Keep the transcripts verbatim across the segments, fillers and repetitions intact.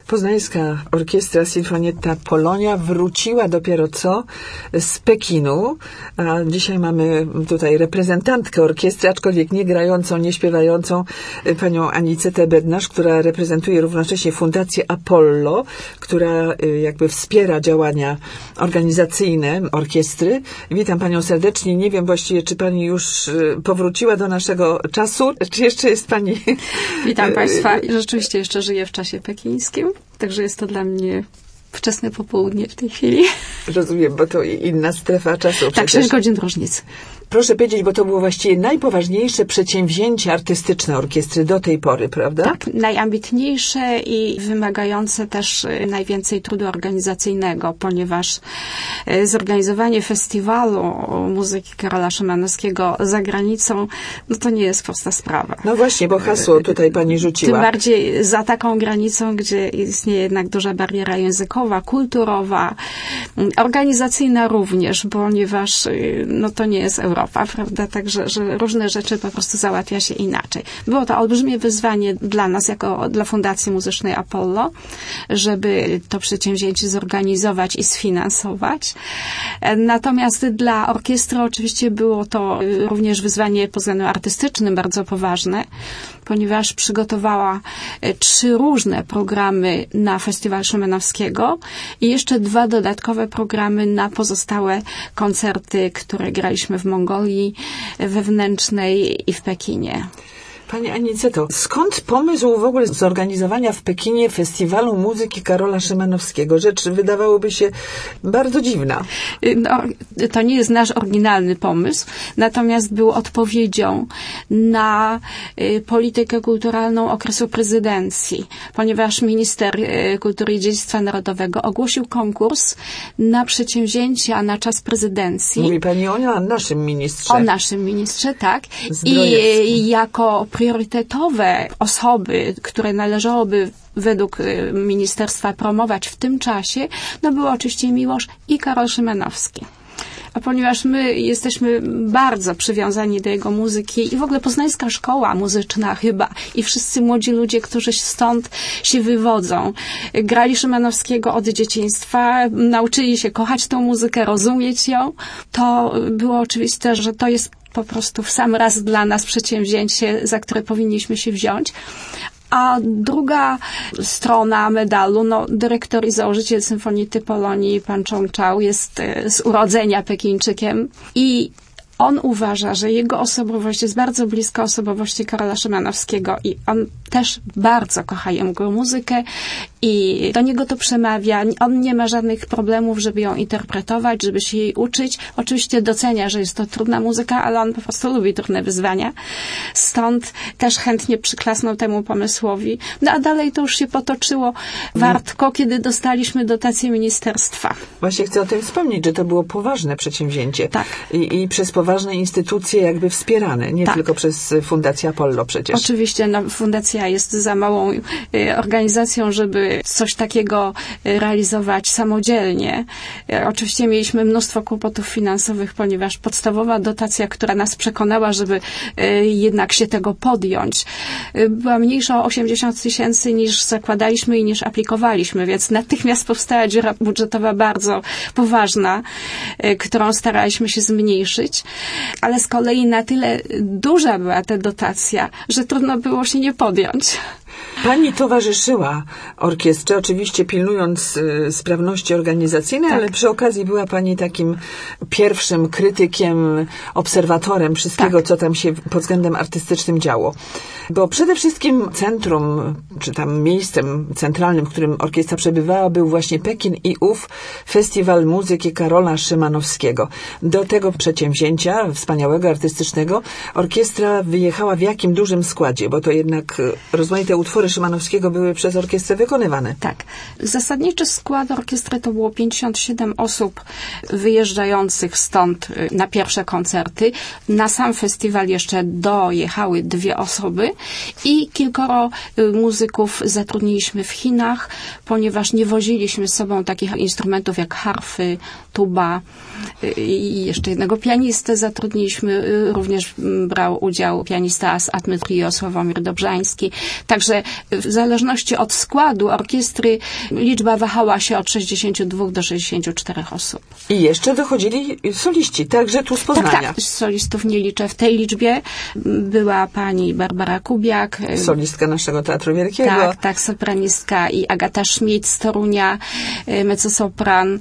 Poznańska Orkiestra Sinfonietta Polonia wróciła dopiero co z Pekinu, a dzisiaj mamy tutaj reprezentantkę orkiestry, aczkolwiek nie grającą, nie śpiewającą, panią Anicetę Bednarz, która reprezentuje równocześnie Fundację Apollo, która jakby wspiera działania organizacyjne orkiestry. Witam panią serdecznie. Nie wiem właściwie, czy pani już powróciła do naszego czasu, czy jeszcze jest pani... Witam państwa. Rzeczywiście jeszcze żyję w czasie pekińskim, także jest to dla mnie wczesne popołudnie w tej chwili. Rozumiem, bo to inna strefa czasu. Tak, sześć godzin różnicy. Proszę powiedzieć, bo to było właściwie najpoważniejsze przedsięwzięcie artystyczne orkiestry do tej pory, prawda? Tak, najambitniejsze i wymagające też najwięcej trudu organizacyjnego, ponieważ zorganizowanie festiwalu muzyki Karola Szymanowskiego za granicą, no to nie jest prosta sprawa. No właśnie, bo hasło tutaj pani rzuciła. Tym bardziej za taką granicą, gdzie istnieje jednak duża bariera językowa, kulturowa, organizacyjna również, ponieważ no to nie jest Europa. Europa, prawda? Także, że różne rzeczy po prostu załatwia się inaczej. Było to olbrzymie wyzwanie dla nas, jako dla Fundacji Muzycznej Apollo, żeby to przedsięwzięcie zorganizować i sfinansować. Natomiast dla orkiestry oczywiście było to również wyzwanie pod względem artystycznym bardzo poważne, ponieważ przygotowała trzy różne programy na Festiwal Szymanowskiego i jeszcze dwa dodatkowe programy na pozostałe koncerty, które graliśmy w Mongolii wewnętrznej i w Pekinie. Pani Aniceto, skąd pomysł w ogóle zorganizowania w Pekinie Festiwalu Muzyki Karola Szymanowskiego? Rzecz wydawałoby się bardzo dziwna. No, to nie jest nasz oryginalny pomysł, natomiast był odpowiedzią na y, politykę kulturalną okresu prezydencji, ponieważ minister y, kultury i dziedzictwa narodowego ogłosił konkurs na przedsięwzięcia na czas prezydencji. Mówi pani o naszym ministrze. O naszym ministrze, tak. I y, jako priorytetowe osoby, które należałoby według ministerstwa promować w tym czasie, no było oczywiście Miłosz i Karol Szymanowski. A ponieważ my jesteśmy bardzo przywiązani do jego muzyki i w ogóle Poznańska Szkoła Muzyczna chyba i wszyscy młodzi ludzie, którzy stąd się wywodzą, grali Szymanowskiego od dzieciństwa, nauczyli się kochać tą muzykę, rozumieć ją, to było oczywiste, że to jest po prostu w sam raz dla nas przedsięwzięcie, za które powinniśmy się wziąć. A druga strona medalu, no, dyrektor i założyciel Symfoniety Polonii, pan Chong Chao, jest z urodzenia Pekińczykiem i on uważa, że jego osobowość jest bardzo bliska osobowości Karola Szymanowskiego i on też bardzo kocha jego muzykę i do niego to przemawia. On nie ma żadnych problemów, żeby ją interpretować, żeby się jej uczyć. Oczywiście docenia, że jest to trudna muzyka, ale on po prostu lubi trudne wyzwania. Stąd też chętnie przyklasnął temu pomysłowi. No a dalej to już się potoczyło wartko, kiedy dostaliśmy dotację ministerstwa. Właśnie chcę o tym wspomnieć, że to było poważne przedsięwzięcie. Tak. I, i przez poważne instytucje jakby wspierane, nie tak. tylko przez Fundację Apollo przecież. Oczywiście, no, fundacja jest za małą y, organizacją, żeby coś takiego y, realizować samodzielnie. Y, oczywiście mieliśmy mnóstwo kłopotów finansowych, ponieważ podstawowa dotacja, która nas przekonała, żeby y, jednak się tego podjąć, y, była mniejsza o osiemdziesiąt tysięcy niż zakładaliśmy i niż aplikowaliśmy, więc natychmiast powstała dziura budżetowa bardzo poważna, y, którą staraliśmy się zmniejszyć. Ale z kolei na tyle duża była ta dotacja, że trudno było się nie podjąć. Pani towarzyszyła orkiestrze, oczywiście pilnując y, sprawności organizacyjnej, tak. ale przy okazji była pani takim pierwszym krytykiem, obserwatorem wszystkiego, tak. co tam się pod względem artystycznym działo. Bo przede wszystkim centrum, czy tam miejscem centralnym, w którym orkiestra przebywała, był właśnie Pekin i ów Festiwal Muzyki Karola Szymanowskiego. Do tego przedsięwzięcia wspaniałego, artystycznego orkiestra wyjechała w jakim dużym składzie, bo to jednak rozmaite utwory Szymanowskiego były przez orkiestrę wykonywane. Tak. Zasadniczy skład orkiestry to było pięćdziesiąt siedem osób wyjeżdżających stąd na pierwsze koncerty. Na sam festiwal jeszcze dojechały dwie osoby i kilkoro muzyków zatrudniliśmy w Chinach, ponieważ nie woziliśmy z sobą takich instrumentów jak harfy, tuba i jeszcze jednego pianistę zatrudniliśmy. Również brał udział pianista z Atmy Trio Sławomir Dobrzański. Także że w zależności od składu orkiestry liczba wahała się od sześćdziesięciu dwóch do sześćdziesięciu czterech osób. I jeszcze dochodzili soliści, także tu z Poznania. Tak, tak. Solistów nie liczę w tej liczbie. Była pani Barbara Kubiak. Solistka naszego Teatru Wielkiego. Tak, tak, sopranistka i Agata Schmidt z Torunia, mezzosopran.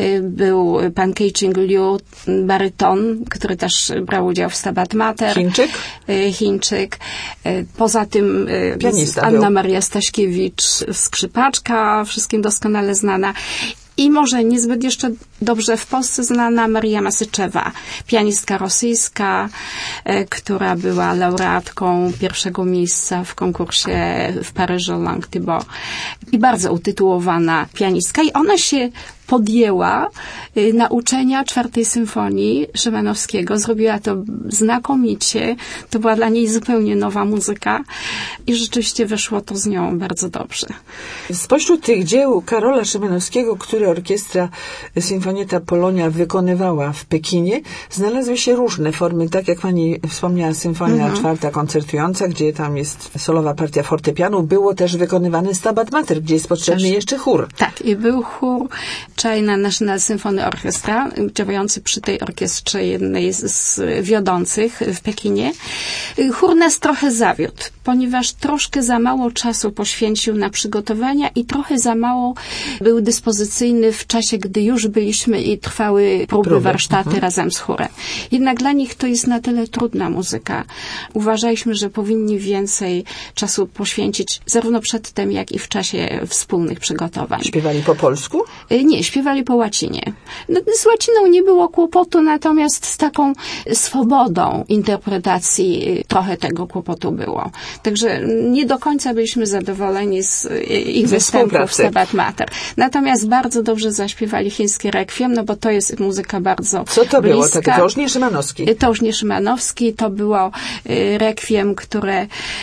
Był pan Kei-Ching Liu, baryton, który też brał udział w Stabat Mater. Chińczyk? Chińczyk. Poza tym pianista Anna był. Maria Staśkiewicz, skrzypaczka, wszystkim doskonale znana. I może niezbyt jeszcze dobrze w Polsce znana Maria Masyczewa, pianistka rosyjska, e, która była laureatką pierwszego miejsca w konkursie w Paryżu Langue Thibault. I bardzo utytułowana pianistka. I ona się podjęła y, nauczenia czwartej symfonii Szymanowskiego. Zrobiła to znakomicie. To była dla niej zupełnie nowa muzyka i rzeczywiście wyszło to z nią bardzo dobrze. Spośród tych dzieł Karola Szymanowskiego, które orkiestra Sinfonietta Polonia wykonywała w Pekinie, znalazły się różne formy, tak jak pani wspomniała, Symfonia mhm. czwarta koncertująca, gdzie tam jest solowa partia fortepianu. Było też wykonywany Stabat Mater, gdzie jest potrzebny też jeszcze chór. Tak, i był chór China National Symphony Orchestra, działający przy tej orkiestrze, jednej z wiodących w Pekinie. Chór nas trochę zawiódł, ponieważ troszkę za mało czasu poświęcił na przygotowania i trochę za mało był dyspozycyjny w czasie, gdy już byliśmy i trwały próby, próby. warsztaty mhm. razem z chórem. Jednak dla nich to jest na tyle trudna muzyka. Uważaliśmy, że powinni więcej czasu poświęcić zarówno przedtem, jak i w czasie wspólnych przygotowań. Śpiewali po polsku? Nie, śpiewali po łacinie. No, z łaciną nie było kłopotu, natomiast z taką swobodą interpretacji trochę tego kłopotu było. Także nie do końca byliśmy zadowoleni z ich występów w Stabat Mater. Natomiast bardzo dobrze zaśpiewali chińskie rekwiem, no bo to jest muzyka bardzo Co to bliska. było? Takie, to już nie Szymanowski. To już nie Szymanowski. To było rekwiem, które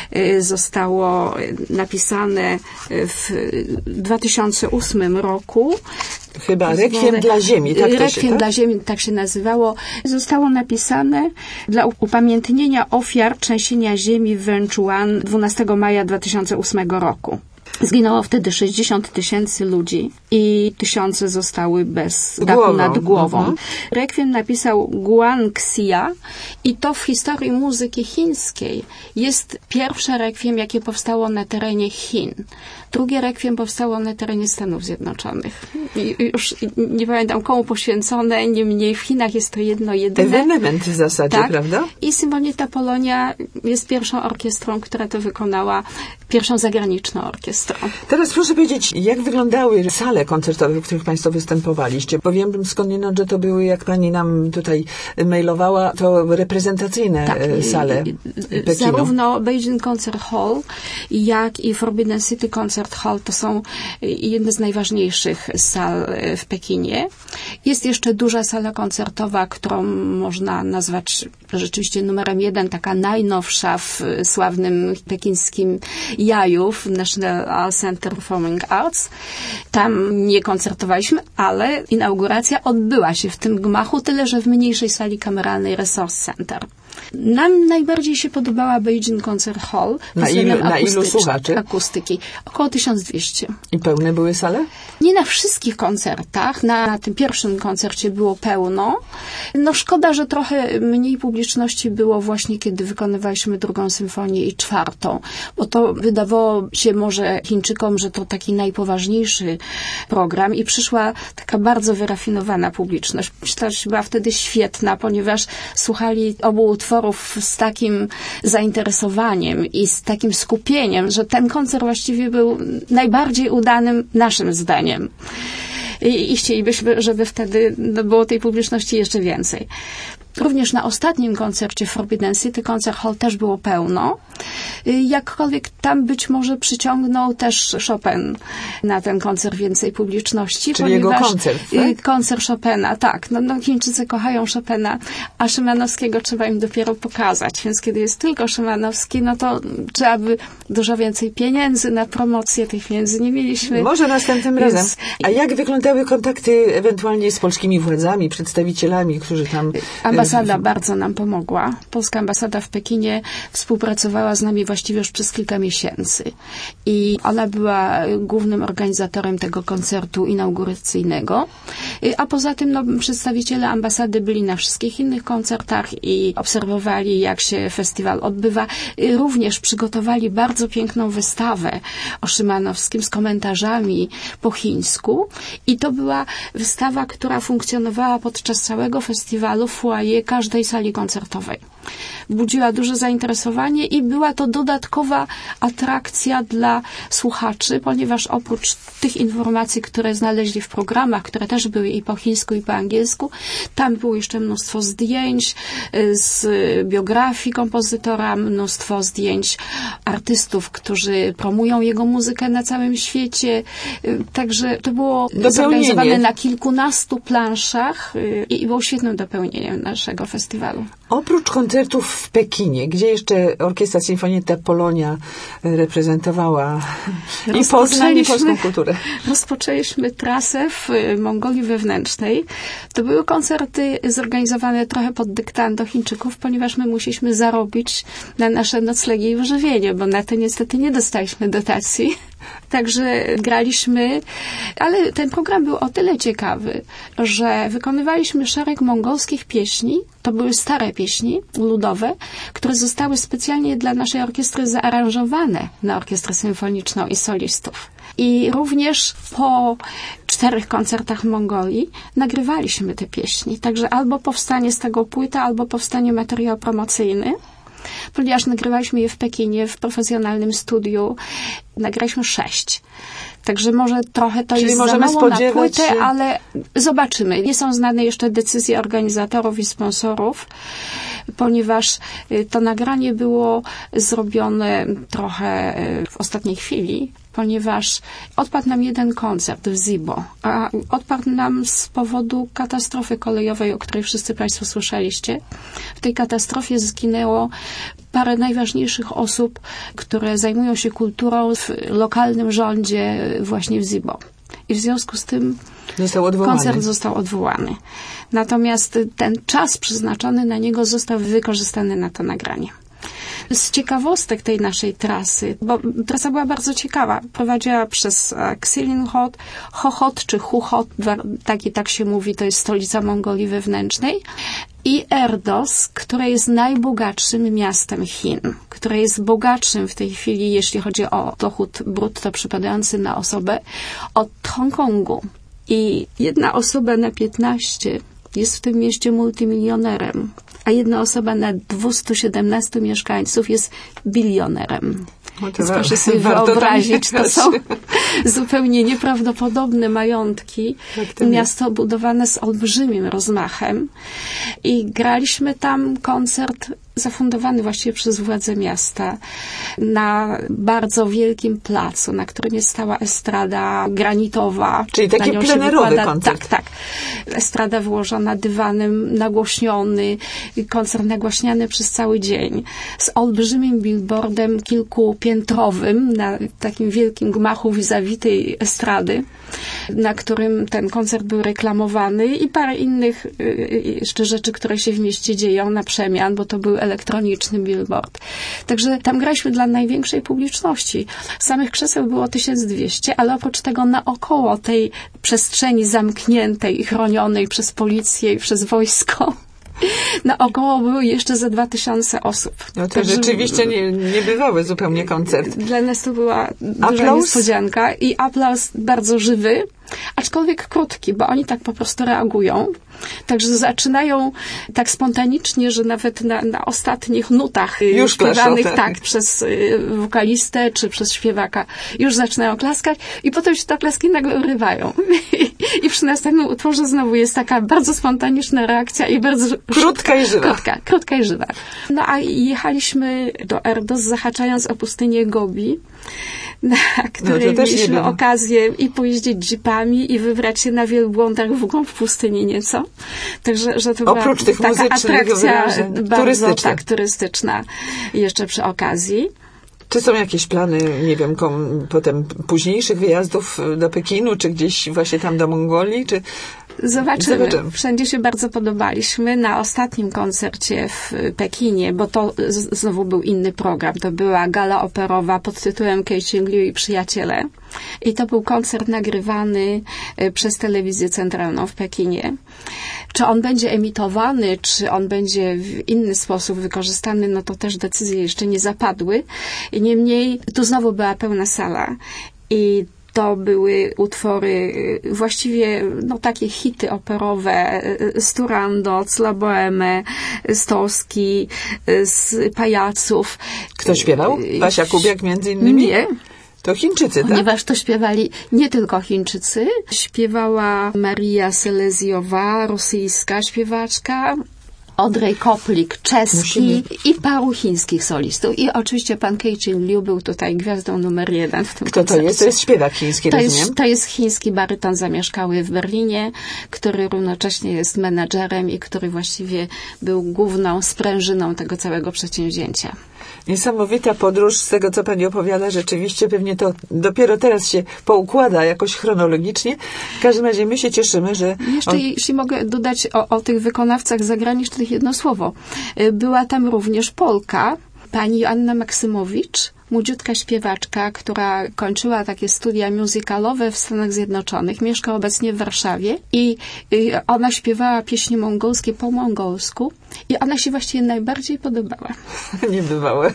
zostało napisane w dwa tysiące ósmym roku. Chyba Rekwiem dla Ziemi. Tak Rekwiem się, tak? dla Ziemi, tak się nazywało. Zostało napisane dla upamiętnienia ofiar trzęsienia ziemi w Wenchuan dwunastego maja dwa tysiące ósmego roku. Zginęło wtedy sześćdziesiąt tysięcy ludzi i tysiące zostały bez dachu głową. nad głową. Mhm. Rekwiem napisał Guan Xia i to w historii muzyki chińskiej jest pierwsze rekwiem, jakie powstało na terenie Chin. Drugie rekwiem powstało na terenie Stanów Zjednoczonych. I już nie pamiętam komu poświęcone, niemniej w Chinach jest to jedno jedyne. Ewenement w zasadzie, tak? prawda? I Sinfonietta Polonia jest pierwszą orkiestrą, która to wykonała, pierwszą zagraniczną orkiestrą. Teraz proszę powiedzieć, jak wyglądały sale koncertowe, w których państwo występowaliście? Bo wiem skądinąd, że to były, jak pani nam tutaj mailowała, to reprezentacyjne tak, sale Pekinu. Zarówno Beijing Concert Hall, jak i Forbidden City Concert Hall to są jedne z najważniejszych sal w Pekinie. Jest jeszcze duża sala koncertowa, którą można nazwać rzeczywiście numerem jeden, taka najnowsza w sławnym pekińskim Jaju, w National Center Performing Arts. Tam nie koncertowaliśmy, ale inauguracja odbyła się w tym gmachu, tyle że w mniejszej sali kameralnej Resource Center. Nam najbardziej się podobała Beijing Concert Hall. Na ilu, na ilu słuchaczy? Akustyki. Około tysiąc dwieście. I pełne były sale? Nie na wszystkich koncertach. Na, na tym pierwszym koncercie było pełno. No szkoda, że trochę mniej publiczności było właśnie, kiedy wykonywaliśmy drugą symfonię i czwartą. Bo to wydawało się może Chińczykom, że to taki najpoważniejszy program i przyszła taka bardzo wyrafinowana publiczność. Myślę, że była wtedy świetna, ponieważ słuchali obu utworów z takim zainteresowaniem i z takim skupieniem, że ten koncert właściwie był najbardziej udanym naszym zdaniem. I, i chcielibyśmy, żeby wtedy no, było tej publiczności jeszcze więcej. Również na ostatnim koncercie Forbidden City Concert Hall też było pełno. Jakkolwiek tam być może przyciągnął też Chopin na ten koncert więcej publiczności. Czyli jego koncert, tak? Koncert Chopina, tak. No, no, Chińczycy kochają Chopina, a Szymanowskiego trzeba im dopiero pokazać. Więc kiedy jest tylko Szymanowski, no to trzeba by dużo więcej pieniędzy na promocję. Tych pieniędzy nie mieliśmy. Może następnym Więc... razem. A jak wyglądały kontakty ewentualnie z polskimi władzami, przedstawicielami, którzy tam ambasada bardzo nam pomogła. Polska ambasada w Pekinie współpracowała z nami właściwie już przez kilka miesięcy. I ona była głównym organizatorem tego koncertu inauguracyjnego. A poza tym no, przedstawiciele ambasady byli na wszystkich innych koncertach i obserwowali, jak się festiwal odbywa. Również przygotowali bardzo piękną wystawę o Szymanowskim z komentarzami po chińsku. I to była wystawa, która funkcjonowała podczas całego festiwalu w foyer każdej sali koncertowej. Budziła duże zainteresowanie i była to dodatkowa atrakcja dla słuchaczy, ponieważ oprócz tych informacji, które znaleźli w programach, które też były i po chińsku, i po angielsku, tam było jeszcze mnóstwo zdjęć z biografii kompozytora, mnóstwo zdjęć artystów, którzy promują jego muzykę na całym świecie. Także to było zorganizowane na kilkunastu planszach i było świetnym dopełnieniem naszego festiwalu. Oprócz koncertów w Pekinie, gdzie jeszcze Orkiestra Sinfonietta Polonia reprezentowała i Poznań, i polską kulturę. Rozpoczęliśmy trasę w Mongolii Wewnętrznej. To były koncerty zorganizowane trochę pod dyktando Chińczyków, ponieważ my musieliśmy zarobić na nasze noclegi i wyżywienie, bo na to niestety nie dostaliśmy dotacji. Także graliśmy, ale ten program był o tyle ciekawy, że wykonywaliśmy szereg mongolskich pieśni. To były stare pieśni ludowe, które zostały specjalnie dla naszej orkiestry zaaranżowane na orkiestrę symfoniczną i solistów. I również po czterech koncertach w Mongolii nagrywaliśmy te pieśni. Także albo powstanie z tego płyta, albo powstanie materiał promocyjny. Ponieważ nagrywaliśmy je w Pekinie, w profesjonalnym studiu, nagraliśmy sześć. Także może trochę to Czyli jest za mało na płytę, się... ale zobaczymy. Nie są znane jeszcze decyzje organizatorów i sponsorów, ponieważ to nagranie było zrobione trochę w ostatniej chwili, ponieważ odpadł nam jeden koncert w Zibo, a odpadł nam z powodu katastrofy kolejowej, o której wszyscy Państwo słyszeliście. W tej katastrofie zginęło parę najważniejszych osób, które zajmują się kulturą w lokalnym rządzie właśnie w Zibo. I w związku z tym został odwołany. Koncert został odwołany. Natomiast ten czas przeznaczony na niego został wykorzystany na to nagranie. Z ciekawostek tej naszej trasy, bo trasa była bardzo ciekawa, prowadziła przez Xilinhot, Hohot czy Huhot, tak i tak się mówi, to jest stolica Mongolii Wewnętrznej, i Erdos, które jest najbogatszym miastem Chin, które jest bogatszym w tej chwili, jeśli chodzi o dochód brutto przypadający na osobę, od Hongkongu. I jedna osoba na piętnaście jest w tym mieście multimilionerem, a jedna osoba na dwieście siedemnaście mieszkańców jest bilionerem. No Więc proszę sobie wyobrazić, to są zupełnie nieprawdopodobne majątki. Tak, miasto budowane z olbrzymim rozmachem. I graliśmy tam koncert zafundowany właściwie przez władze miasta na bardzo wielkim placu, na którym jest stała estrada granitowa. Czyli taki plenerowy koncert. Tak, tak. Estrada wyłożona dywanem, nagłośniony, koncert nagłaśniany przez cały dzień. Z olbrzymim billboardem kilkupiętrowym na takim wielkim gmachu vis-a-vis tej estrady, na którym ten koncert był reklamowany i parę innych jeszcze rzeczy, które się w mieście dzieją na przemian, bo to był elektroniczny billboard. Także tam graliśmy dla największej publiczności. Samych krzeseł było tysiąc dwieście, ale oprócz tego naokoło tej przestrzeni zamkniętej i chronionej przez policję i przez wojsko naokoło były jeszcze ze dwa tysiące osób. No to Także rzeczywiście nie, nie bywały zupełnie koncert. Dla nas to była duża niespodzianka i aplauz bardzo żywy, aczkolwiek krótki, bo oni tak po prostu reagują. Także zaczynają tak spontanicznie, że nawet na, na ostatnich nutach już śpiewanych tak. tak, przez wokalistę czy przez śpiewaka już zaczynają klaskać i potem się te klaski nagle urywają. I przy następnym utworze znowu jest taka bardzo spontaniczna reakcja i bardzo krótka i żywa. Krótka, krótka i żywa. No a jechaliśmy do Erdos, zahaczając o pustynię Gobi, na której no mieliśmy okazję i pojeździć jeepami i wybrać się na wielbłądach w głąb pustyni nieco. Także, że to Oprócz była tych taka atrakcja bardzo turystyczna. Tak, turystyczna jeszcze przy okazji. Czy są jakieś plany, nie wiem, kom, potem późniejszych wyjazdów do Pekinu, czy gdzieś właśnie tam do Mongolii, czy Zobaczymy. Zobaczymy. Wszędzie się bardzo podobaliśmy. Na ostatnim koncercie w Pekinie, bo to z- znowu był inny program, to była gala operowa pod tytułem Kei-Ching Liu i przyjaciele. I to był koncert nagrywany przez telewizję centralną w Pekinie. Czy on będzie emitowany, czy on będzie w inny sposób wykorzystany, no to też decyzje jeszcze nie zapadły. Niemniej tu znowu była pełna sala i to były utwory, właściwie no, takie hity operowe z Turandot, z La Boheme, z Toski, z Pajaców. Kto śpiewał? Basia Kubiak między innymi? Nie. To Chińczycy, tak? Ponieważ to śpiewali nie tylko Chińczycy. Śpiewała Maria Selezjowa, rosyjska śpiewaczka, Audrey Koplik, czeski Musimy. i paru chińskich solistów. I oczywiście pan Kei-Ching Liu był tutaj gwiazdą numer jeden w tym Kto koncercie. to jest? To jest śpiewak chiński, To rozumiem? jest, to jest chiński baryton zamieszkały w Berlinie, który równocześnie jest menadżerem i który właściwie był główną sprężyną tego całego przedsięwzięcia. Niesamowita podróż, z tego co pani opowiada, rzeczywiście pewnie to dopiero teraz się poukłada jakoś chronologicznie. W każdym razie my się cieszymy, że... Jeszcze, on... jeśli mogę dodać o, o tych wykonawcach zagranicznych jedno słowo. Była tam również Polka, pani Joanna Maksymowicz, młodziutka śpiewaczka, która kończyła takie studia musicalowe w Stanach Zjednoczonych, mieszka obecnie w Warszawie i, i ona śpiewała pieśni mongolskie po mongolsku i ona się właściwie najbardziej podobała. Niebywałe.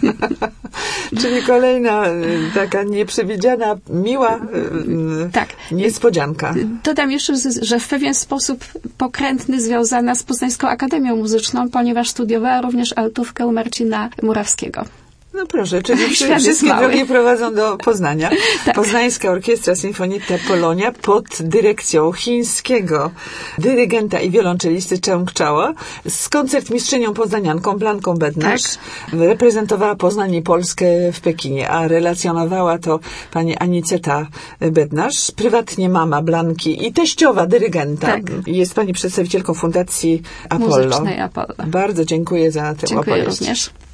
Czyli kolejna taka nieprzewidziana, miła tak. niespodzianka. Dodam jeszcze, że w pewien sposób pokrętny związana z Poznańską Akademią Muzyczną, ponieważ studiowała również altówkę u Marcina Murawskiego. No proszę, czyli Świat jest wszystkie mały. drogi prowadzą do Poznania. Tak. Poznańska Orkiestra Sinfonietta Polonia pod dyrekcją chińskiego dyrygenta i wiolonczelisty Cheng Chao z koncertmistrzynią poznanianką Blanką Bednarz Tak. reprezentowała Poznań i Polskę w Pekinie, a relacjonowała to pani Aniceta Bednarz, prywatnie mama Blanki i teściowa dyrygenta. Tak. Jest pani przedstawicielką Fundacji Apollo. Muzycznej Apollo. Bardzo dziękuję za tę Dziękuję opowieść. również.